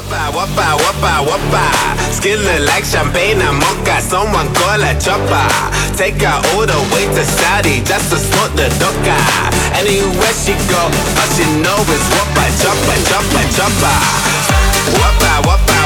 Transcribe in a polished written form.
Whoppa, whoppa, whoppa, whoppa. Skin look like champagne and mocha. Someone call a chopper. Take her all the way to Saudi just to smoke the doka. Anywhere she go, all she know is whoppa, choppa, choppa, choppa. Whoppa, whoppa,